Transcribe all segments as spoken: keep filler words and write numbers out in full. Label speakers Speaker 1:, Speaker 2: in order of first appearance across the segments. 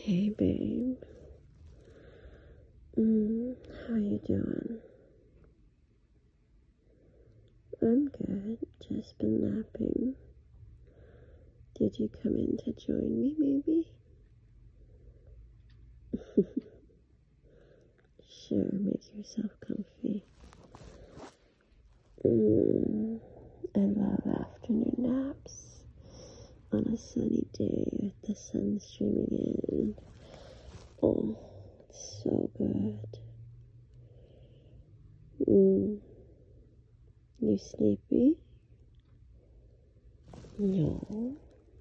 Speaker 1: Hey, babe. Mm, how you doing? I'm good. Just been napping. Did you come in to join me, maybe? Sure, make yourself comfy. Mm, I love afternoon naps on a sunny day with the sun streaming in. Oh, it's so good. Mm. You sleepy? No.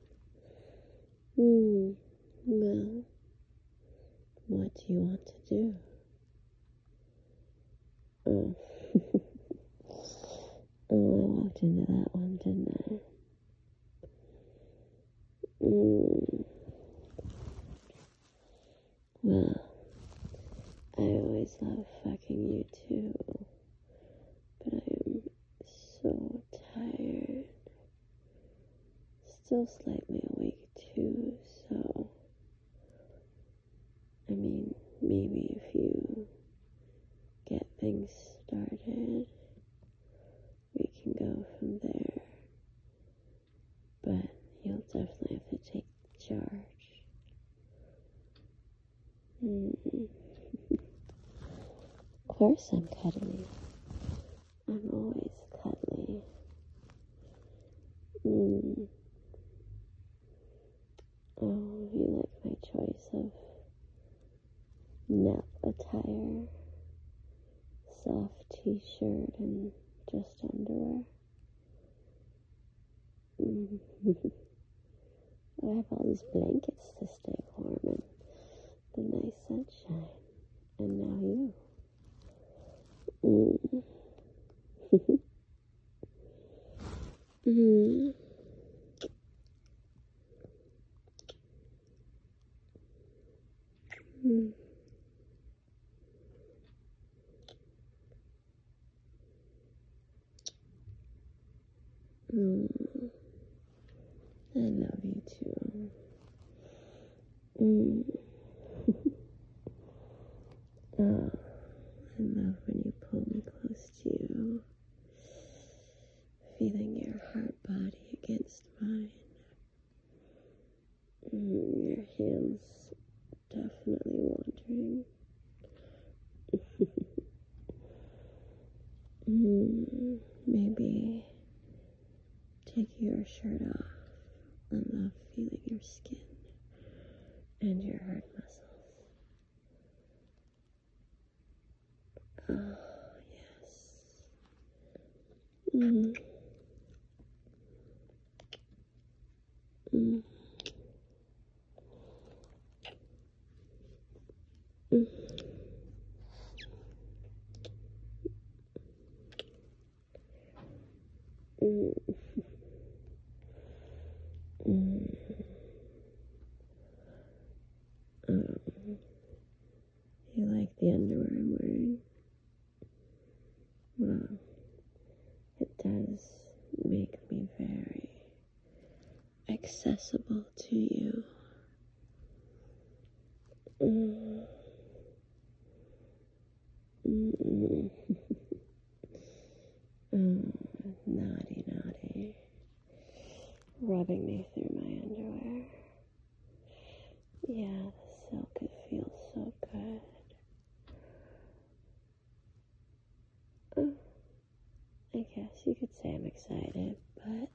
Speaker 1: Hmm. Well, what do you want to do? Oh. Oh, I walked into that one, didn't I? Mm. Well, I always love fucking you too, but I am so tired. Still slightly awake too, so I mean, maybe if you get things started, we can go from there. But you'll definitely have to take charge. Mm. Of course I'm cuddly. I'm always cuddly. Mm. Oh, you like my choice of nap attire? Soft t-shirt and just underwear. Mm. I have all these blankets to stay warm and the nice sunshine. And now you. Mm. Mm. Mm. Mm. I love you too. Mm. Oh, I love when you pull me close to you, feeling your heart body against mine. Mm, your hands definitely wandering. mm, maybe take your shirt off. I love feeling your skin and your heart muscles. Oh, yes. Mm. Mm. Mm. Mm. Mm. Um, you like the underwear I'm wearing? Well, it does make me very accessible to you. Mm. Mm. Oh, naughty, naughty. Rubbing me through my underwear. Yeah, the silk, it feels so good. Oh, I guess you could say I'm excited, but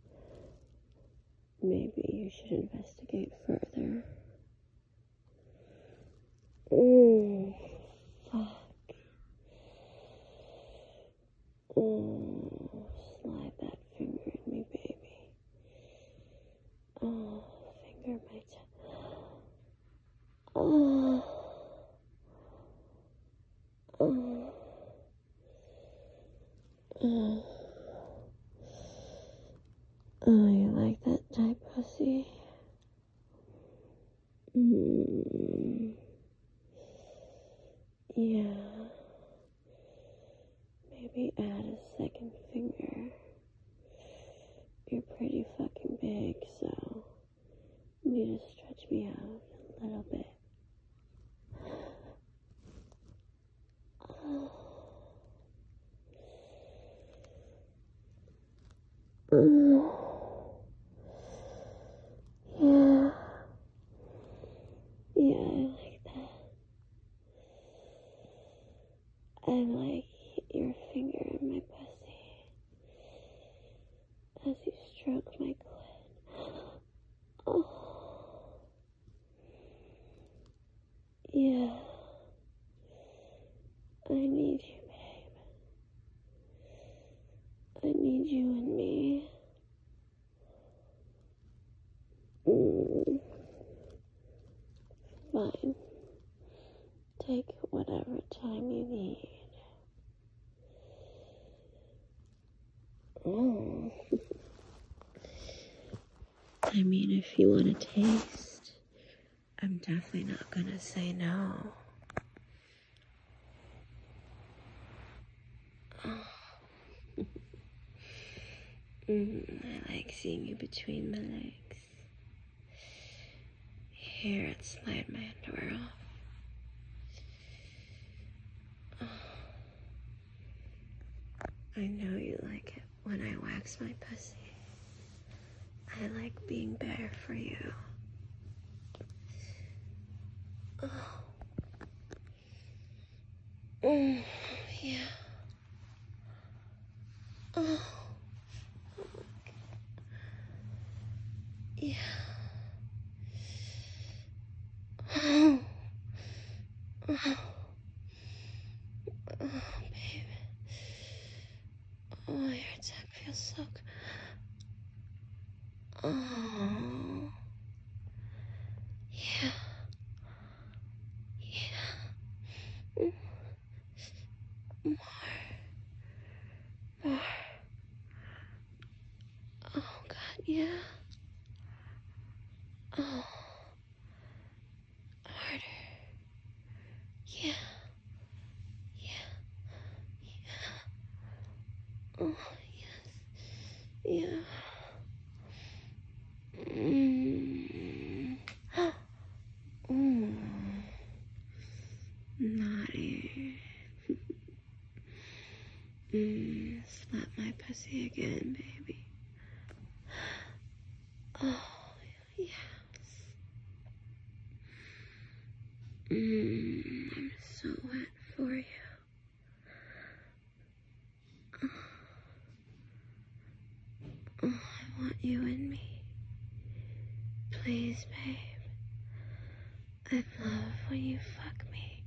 Speaker 1: maybe you should investigate further. Mm, fuck. Oh, slide that finger in me, baby. Oh, finger my toe. Oh. Oh. Oh. Oh, you like that tight pussy? Mm. Yeah. Maybe add a second finger. You're pretty fucking big, so you need to stretch me out little bit. Oh. Yeah. Yeah, I like that. I like your finger in my pussy as you stroke my clit. Oh. Yeah. I need you, babe. I need you and me. Mm. Fine. Take whatever time you need. Oh. I mean, if you want a taste, I'm definitely not gonna say no. Oh. mm, I like seeing you between my legs. Here, it slide my underwear off. I know you like it when I wax my pussy. I like being bare for you. Oh. Mm, yeah. Oh. Yeah. Oh. Oh. Oh, babe. Oh, your tongue feels so good. Oh. Yeah. Yeah. Mm. More. More. Oh, God, yeah. Oh. Harder. Yeah. Yeah. Yeah. Oh, yes. Yeah. Mm. Mm. Naughty. mm. Slap my pussy again, baby. Oh, yes. Mm. I'm so wet for you. Oh. Oh, I want you in me. Please, babe. I love when you fuck me.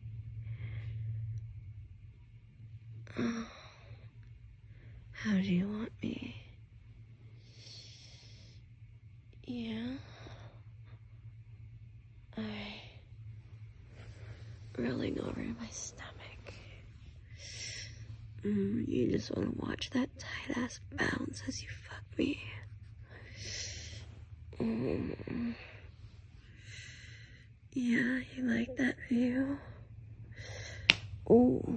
Speaker 1: Oh. How do you want me? Yeah. Alright. Rolling over my stomach. Mm, you just want to watch that tight ass bounce as you fuck me. Mm. Yeah, you like that view? Oh.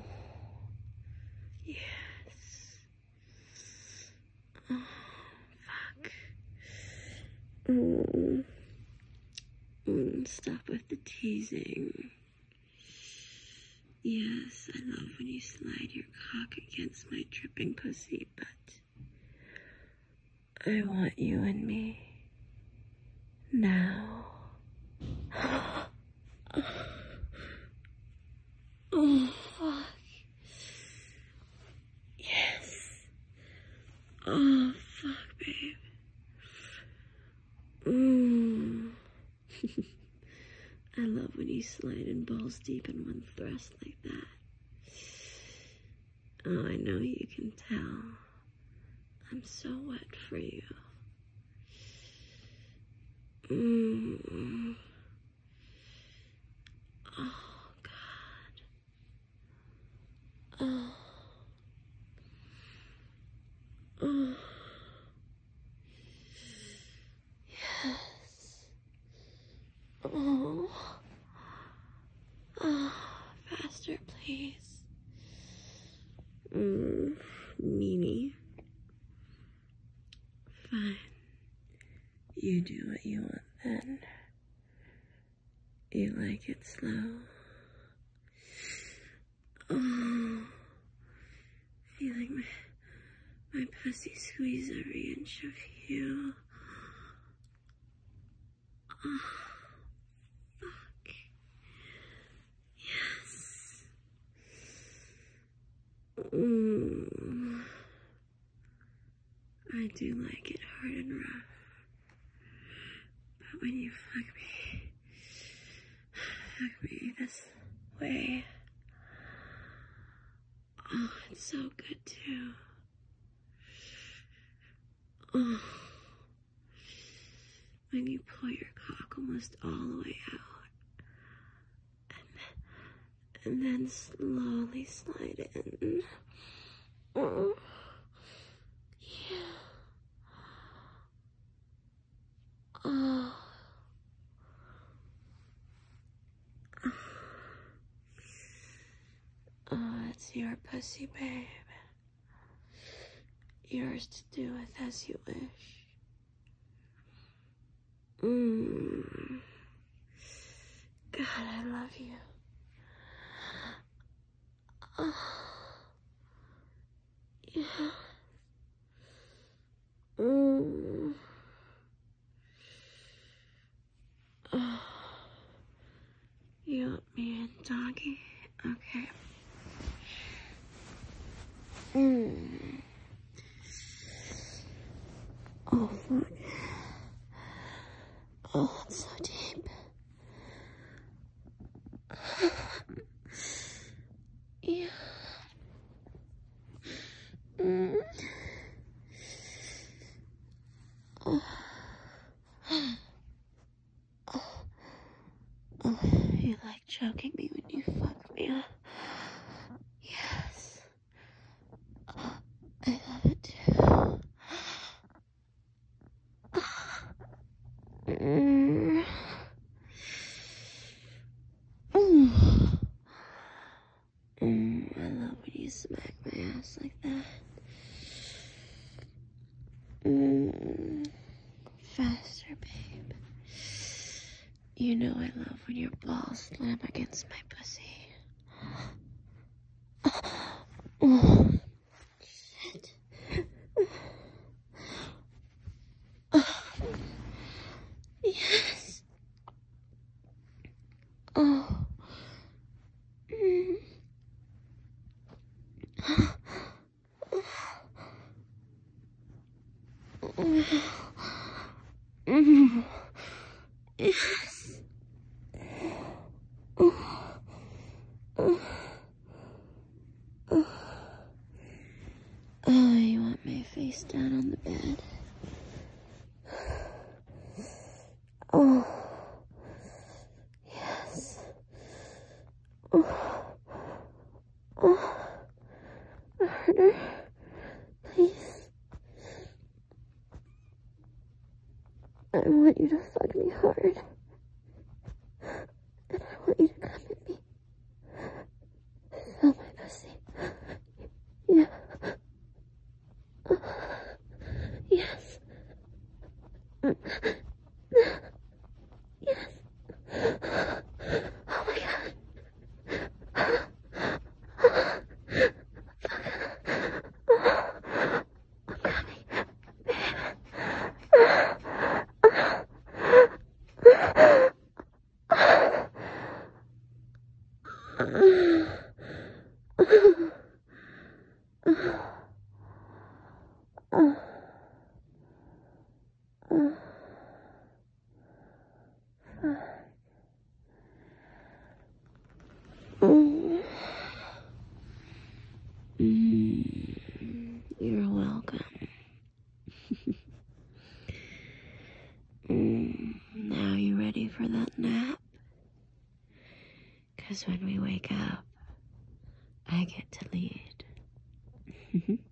Speaker 1: Yes. Oh, fuck. Mm. Mm, stop with the teasing. Yes, I love when you slide your cock against my dripping pussy, but I want you and me now. Oh, fuck. Yes. Oh, fuck, babe. Mmm. I love when you slide in balls deep in one thrust like that. Oh, I know you can tell. I'm so wet for you. Mmm. Oh, God. Oh. Oh. Yes. Oh. Oh. Faster, please. Mmm. Meanie. Fine. You do what you want then. You like it slow? Oh, feeling my, my pussy squeeze every inch of you. Oh, fuck. Yes. Mm. I do like it hard and rough. But when you fuck me, fuck me this way, oh, it's so good too. Oh, when you pull your cock almost all the way out, and then, and then slowly slide in. Oh, yeah. Oh. Oh, it's your pussy, babe. Yours to do with as you wish. Mmm. God, I love you. Oh. Yeah. Mmm. Oh. You want me in, doggy? Okay. Mmm. Oh, fuck. Oh, it's so deep. Yeah. Mm. Oh. Oh. Oh. You like choking me when you fuck me, huh? Yes. Oh, I love it too. Mm. Mm. Mm, I love when you smack my ass like that. Mm. Faster, babe. You know I love when your balls slam against my pussy. Oh, shit. Oh, yes. Oh. Mm. Mm. Yes. Oh. Oh. Oh. Oh, you want my face down on the bed? Oh. Yes. Oh. Oh. Harder. Please. I want you to fuck me hard. And I want you to come at me. Feel my pussy. Yeah. Yes. Yes. Oh my god. I'm coming. Mm, you're welcome. mm, now you ready for that nap? 'Cause when we wake up, I get to lead.